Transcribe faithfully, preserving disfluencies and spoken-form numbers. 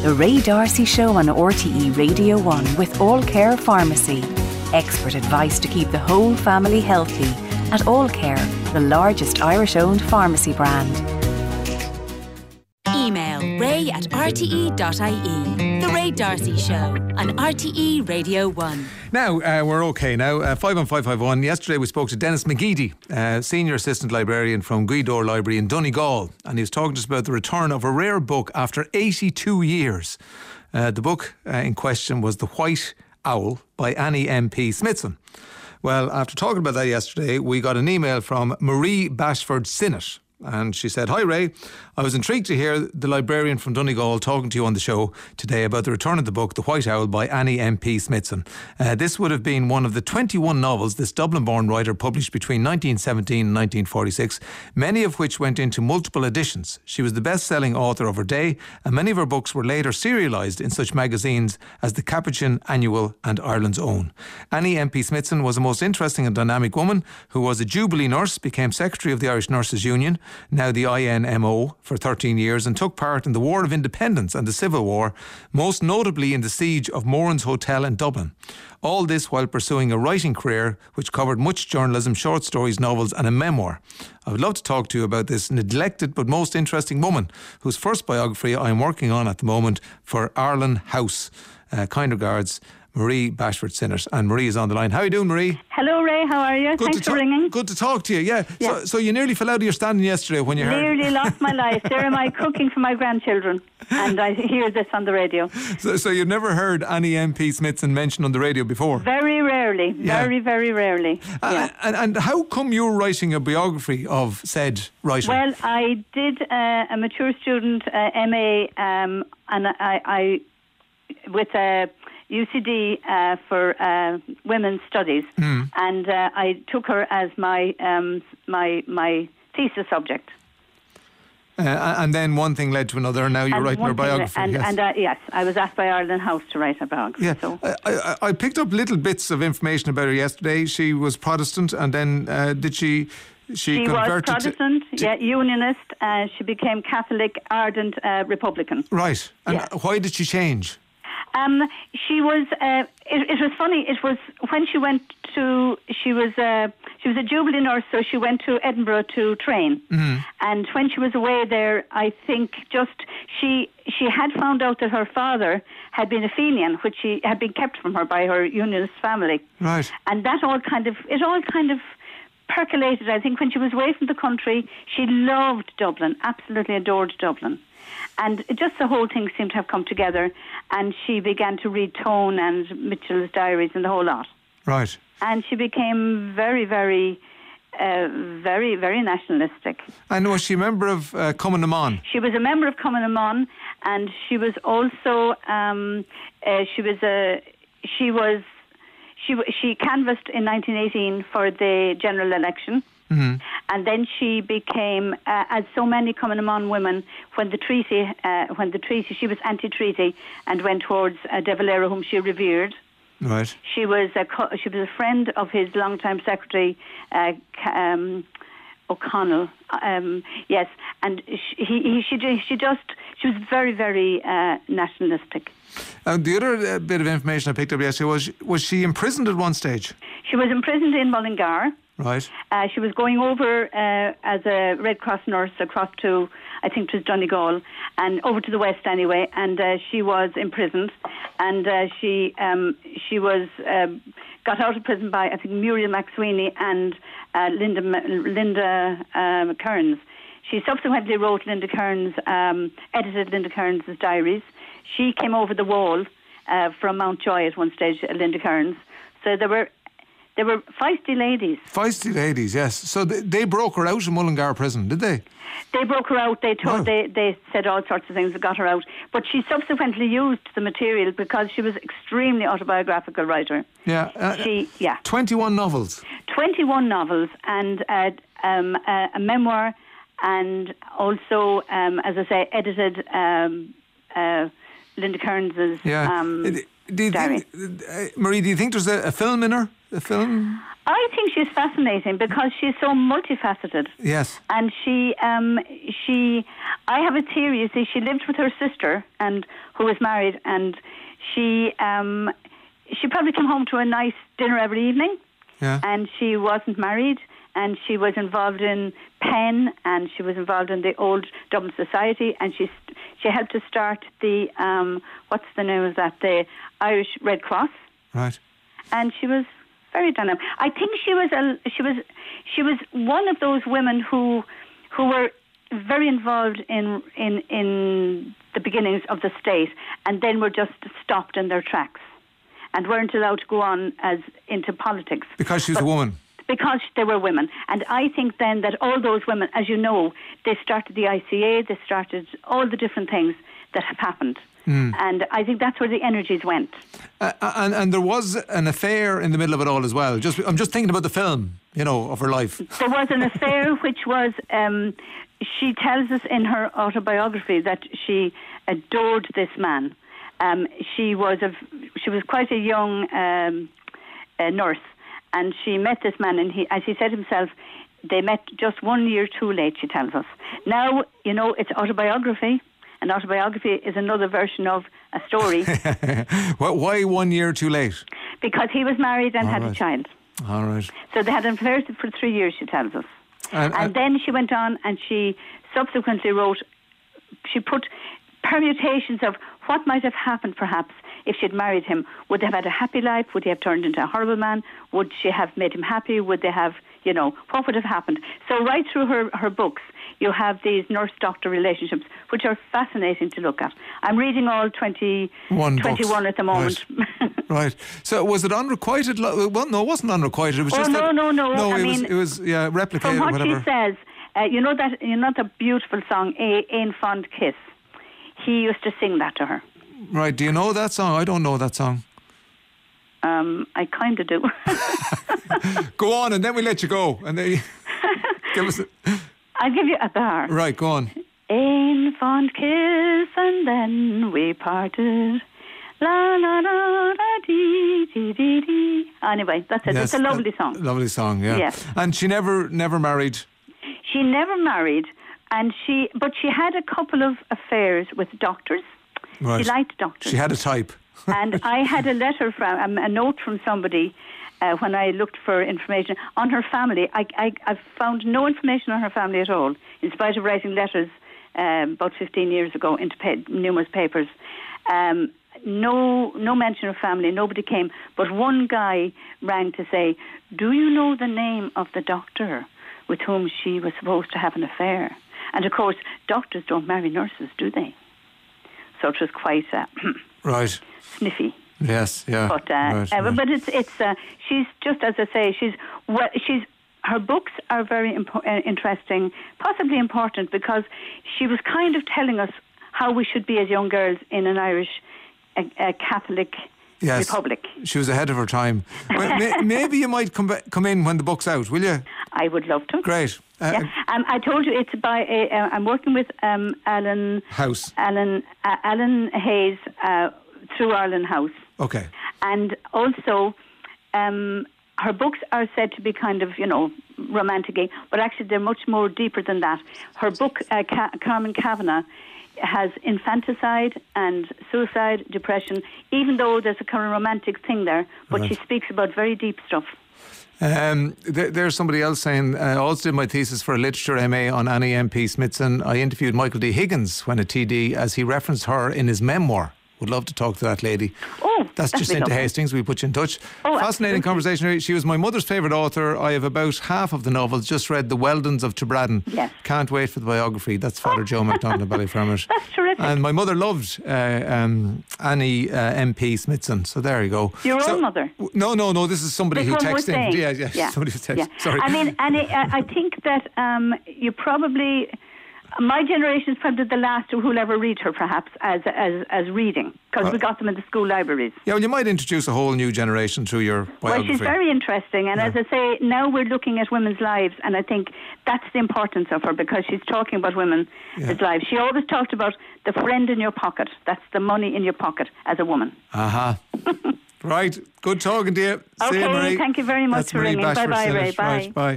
The Ray D'Arcy Show on R T E Radio one with All Care Pharmacy. Expert advice to keep the whole family healthy at All Care, the largest Irish-owned pharmacy brand. Email ray at r t e dot i e. The Ray D'Arcy Show on R T E Radio one. Now, uh, we're okay now. Uh, five one five five one. Yesterday we spoke to Dennis McGeady, uh, Senior Assistant Librarian from Guidor Library in Donegal, and he was talking to us about the return of a rare book after eighty-two years. Uh, the book uh, in question was The White Owl by Annie M P Smithson. Well, after talking about that yesterday, we got an email from Marie Bashford Sinnott. And she said, "Hi Ray, I was intrigued to hear the librarian from Donegal talking to you on the show today about the return of the book The White Owl by Annie M P Smithson. Uh, this would have been one of the twenty-one novels this Dublin-born writer published between nineteen seventeen and nineteen forty-six, many of which went into multiple editions. She was the best-selling author of her day, and many of her books were later serialised in such magazines as the Capuchin Annual and Ireland's Own. Annie M P Smithson was a most interesting and dynamic woman who was a Jubilee nurse, became Secretary of the Irish Nurses Union, now the I N M O, for thirteen years, and took part in the War of Independence and the Civil War, most notably in the siege of Moran's Hotel in Dublin. All this while pursuing a writing career which covered much journalism, short stories, novels and a memoir. I would love to talk to you about this neglected but most interesting woman, whose first biography I am working on at the moment for Arlen House. Uh, kind regards, Marie Bashford Sinnott. And Marie is on the line. How are you doing, Marie? Hello, Ray. How are you? Good Thanks to for ta- ringing. Good to talk to you, yeah. yeah. So, so you nearly fell out of your standing yesterday when you heard... Nearly lost my life. There am I cooking for my grandchildren, and I hear this on the radio. So, so you've never heard Annie M P Smithson mentioned on the radio before? Very rarely. Yeah. Very, very rarely. Uh, yeah. and, and how come you're writing a biography of said writer? Well, I did uh, a mature student uh, M A, um, and I, I with a... U C D uh, for uh, women's studies, mm. and uh, I took her as my um, my my thesis subject. Uh, and then one thing led to another, and now you're and writing her biography. And, yes, and uh, yes, I was asked by Arlen House to write a biography. Yeah, so. I, I, I picked up little bits of information about her yesterday. She was Protestant, and then uh, did she? She, she was Protestant, to, yeah, Unionist. Uh, she became Catholic, ardent uh, Republican. Right. And yeah. why did she change? Um, she was. Uh, it, it was funny. It was when she went to. She was. Uh, she was a Jubilee nurse, so she went to Edinburgh to train. Mm-hmm. And when she was away there, I think just she she had found out that her father had been a Fenian, which she had been kept from her by her Unionist family. Right. And that all kind of it all kind of percolated. I think when she was away from the country, she loved Dublin. Absolutely adored Dublin. And just the whole thing seemed to have come together, and she began to read Tone and Mitchell's diaries and the whole lot. Right. And she became very, very, uh, very, very nationalistic. And was she a member of uh, Cumann na Món? She was a member of Cumann na Món, and she was also um, uh, she was a she was she she canvassed in nineteen eighteen for the general election. Mm-hmm. And then she became, uh, as so many Cumann na Món women, when the treaty, uh, when the treaty, she was anti-treaty and went towards uh, De Valera, whom she revered. Right. She was a co- she was a friend of his longtime secretary, uh, um, O'Connell. Um, yes, and she he, she she just she was very very uh, nationalistic. And the other uh, bit of information I picked up yesterday was was she imprisoned at one stage? She was imprisoned in Mullingar. Right. Uh, she was going over uh, as a Red Cross nurse across to, I think it was Donegal, and over to the west anyway, and uh, she was imprisoned, and uh, she um, she was um, got out of prison by, I think, Muriel McSweeney and uh, Linda Linda um, Kearns. She subsequently wrote Linda Kearns, um, edited Linda Kearns' diaries. She came over the wall uh, from Mountjoy at one stage, Linda Kearns. So there were They were feisty ladies. Feisty ladies, yes. So they, they broke her out of Mullingar prison, did they? They broke her out. They told, wow. they they said all sorts of things that got her out. But she subsequently used the material because she was extremely autobiographical writer. Yeah. Uh, she yeah. Twenty-one novels. Twenty-one novels and uh, um, a, a memoir, and also, um, as I say, edited um, uh, Linda Kearns' yeah. um, do you diary. Think, uh, Marie, do you think there's a, a film in her? A film? I think she's fascinating because she's so multifaceted. Yes. And she, um, she, I have a theory. You see, she lived with her sister, and who was married, and she, um, she probably came home to a nice dinner every evening. Yeah. And she wasn't married, and she was involved in Penn, and she was involved in the old Dublin Society, and she she helped to start the um, what's the name of that? The Irish Red Cross. Right. And she was very dynamic. I think she was a she was she was one of those women who who were very involved in in in the beginnings of the state, and then were just stopped in their tracks, and weren't allowed to go on as into politics Because she was but, a woman. Because they were women. And I think then that all those women, as you know, they started the I C A, they started all the different things that have happened. Mm. And I think that's where the energies went. Uh, and and there was an affair in the middle of it all as well. Just I'm just thinking about the film, you know, of her life. There was an affair which was, um, she tells us in her autobiography that she adored this man. Um, she was a, she was quite a young um, uh, nurse, and she met this man, and he, as he said himself, they met just one year too late, she tells us. Now, you know, it's autobiography. An autobiography is another version of a story. Why one year too late? Because he was married and All had right. a child. All right. So they had an affair for three years, she tells us. And, and and then she went on and she subsequently wrote, she put permutations of what might have happened perhaps if she'd married him. Would they have had a happy life? Would he have turned into a horrible man? Would she have made him happy? Would they have, you know, what would have happened? So right through her, her books, you have these nurse-doctor relationships, which are fascinating to look at. I'm reading all twenty, twenty-one at the moment. Right. Right. So was it unrequited? Lo- well, no, it wasn't unrequited. It was oh, just no, that, no, no, no. I it mean, was it was yeah replicated from what or whatever. she says, uh, you know that you know the beautiful song "A Ain Fond Kiss." He used to sing that to her. Right. Do you know that song? I don't know that song. Um, I kind of do. Go on, and then we let you go, and then you give us. A, I'll give you a bar. right. Go on. Ain fond kiss, and then we parted. La la la la dee dee dee dee. Anyway, that's it. Yes, it's a lovely uh, song. Lovely song. Yeah. Yes. And she never never married. She never married, and she but she had a couple of affairs with doctors. Right. She liked doctors. She had a type. And I had a letter from um, a note from somebody uh, when I looked for information on her family. I, I I found no information on her family at all, in spite of writing letters um, about fifteen years ago into pa- numerous papers. Um, no no mention of family. Nobody came, but one guy rang to say, "Do you know the name of the doctor with whom she was supposed to have an affair?" And of course, doctors don't marry nurses, do they? So it was quite uh, right. sniffy. Yes, yeah. But uh, right, uh, right. but it's it's uh, she's just as I say she's well, she's her books are very impo- uh, interesting, possibly important because she was kind of telling us how we should be as young girls in an Irish uh, uh, Catholic yes. republic. She was ahead of her time. Well, may, maybe you might come ba- come in when the book's out, will you? I would love to. Great. Uh, Yeah. Um, I told you it's by a, uh, I'm working with um, Alan House. Alan uh, Alan Hayes uh, through Ireland House. Okay. And also, um, her books are said to be kind of, you know, romantic, but actually they're much more deeper than that. Her book, uh, Ca- Carmen Kavanagh, has infanticide and suicide, depression, even though there's a kind of romantic thing there, but Right. she speaks about very deep stuff. Um, th- there's somebody else saying, uh, I also did my thesis for a literature M A on Annie M P Smithson. I interviewed Michael D. Higgins when a T D as he referenced her in his memoir. Would love to talk to that lady. Oh, That's that'd just be into lovely. Hastings. We put you in touch. Oh, Fascinating absolutely. conversation. She was my mother's favourite author. I have about half of the novels. Just read The Weldons of Tubradden. Yes. Can't wait for the biography. That's Father Joe MacDonald of Ballyfermot. That's terrific. And my mother loved uh, um, Annie uh, M P Smithson. So there you go. Your so, own mother? w- No, no, no. This is somebody This who one was texted saying. in. Yeah, yeah, yeah. Somebody who texted. Yeah. Sorry. I mean, and it, I I think that um, you probably, my generation is probably the last who will ever read her, perhaps, as as, as reading, because Uh, we got them in the school libraries. Yeah, well, you might introduce a whole new generation through your Well, biography. she's very interesting, and Yeah. as I say, now we're looking at women's lives, and I think that's the importance of her, because she's talking about women's Yeah. lives. She always talked about the friend in your pocket. That's the money in your pocket as a woman. Aha. Right. Good talking to you. Okay, See you, Marie. thank you very much That's for Marie ringing. Bashford Bye-bye, said Ray. it. Bye. Right, bye.